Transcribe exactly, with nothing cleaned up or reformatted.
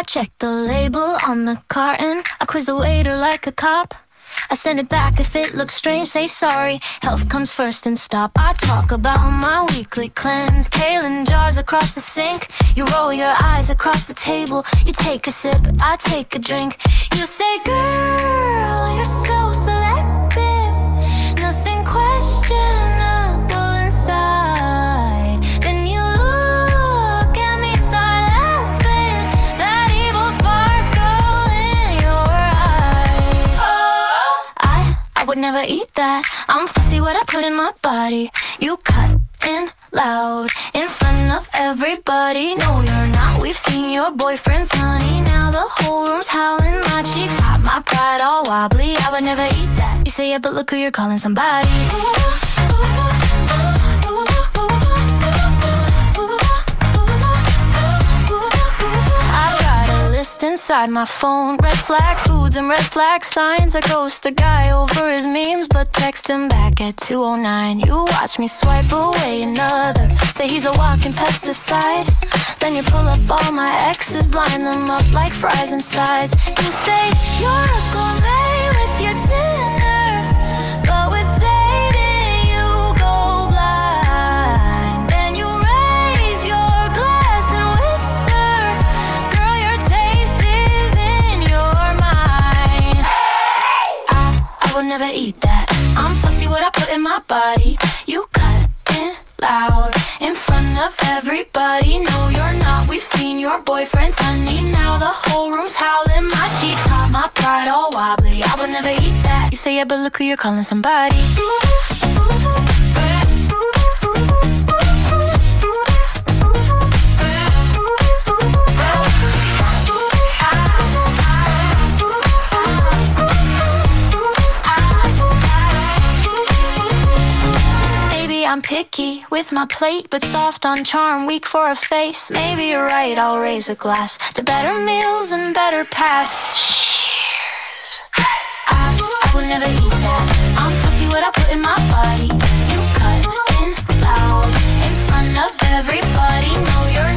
I check the label on the carton. I quiz the waiter like a cop. I send it back if it looks strange, say sorry. Health comes first and stop. I talk about my weekly cleanse. Kale in jars across the sink. You roll your eyes across the table. You take a sip, I take a drink. You say, girl, you're so selective. Nothing questionable inside. Then you look at me, start laughing. That evil sparkle in your eyes. I, I would never eat that. I'm fussy what I put in my body. You cut in loud in front of everybody. No, you're not. We've seen your boyfriends, honey. Now the whole room's howling. My cheeks hot, my pride all wobbly. I would never eat that. You say yeah, but look who you're calling somebody. I've got a list inside my phone. Red flag foods and red flag signs. I ghost a guy over his memes, but text him back at two oh nine. You watch me swipe away another. Say he's a walking pesticide. Then you pull up all my exes, line them up like fries and sides. You say you're a gourmet with your dinner, but with dating you go blind. Then you raise your glass and whisper, girl, your taste is in your mind. I, I would never eat that. I'm fussy what I put in my body. You cut in loud in front of everybody. No, you're not. We've seen your boyfriends, honey. Now the whole room's howling. My cheeks hot, my pride all wobbly. I would never eat that. You say yeah, but look who you're calling somebody. I'm picky with my plate, but soft on charm, weak for a face. Maybe you're right, I'll raise a glass to better meals and better past. Cheers. I, I will never eat that. I'm fussy what I put in my body. You cut in loud in front of everybody. No, you're